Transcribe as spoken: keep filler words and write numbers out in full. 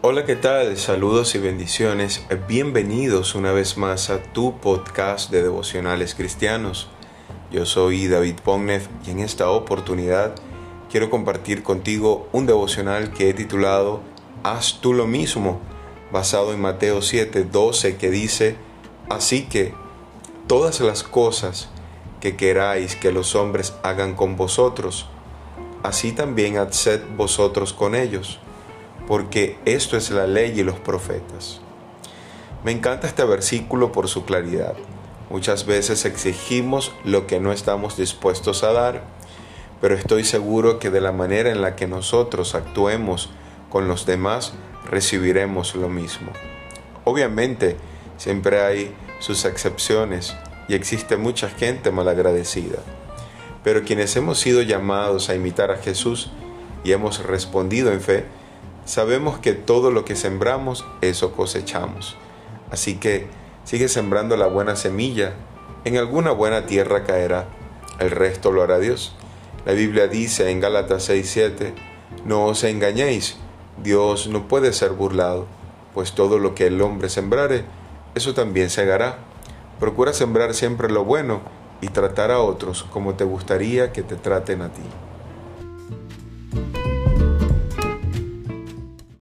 Hola, ¿qué tal? Saludos y bendiciones. Bienvenidos una vez más a tu podcast de devocionales cristianos. Yo soy David Pognev y en esta oportunidad quiero compartir contigo un devocional que he titulado Haz tú lo mismo, basado en Mateo siete doce, que dice: Así que todas las cosas que queráis que los hombres hagan con vosotros, así también haced vosotros con ellos, porque esto es la ley y los profetas. Me encanta este versículo por su claridad. Muchas veces exigimos lo que no estamos dispuestos a dar, pero estoy seguro que de la manera en la que nosotros actuemos con los demás, recibiremos lo mismo. Obviamente, siempre hay sus excepciones y existe mucha gente malagradecida. Pero quienes hemos sido llamados a imitar a Jesús y hemos respondido en fe, sabemos que todo lo que sembramos, eso cosechamos. Así que sigue sembrando la buena semilla. En alguna buena tierra caerá. El resto lo hará Dios. La Biblia dice en Gálatas seis siete: No os engañéis, Dios no puede ser burlado, pues todo lo que el hombre sembrare, eso también segará. Procura sembrar siempre lo bueno y tratar a otros como te gustaría que te traten a ti.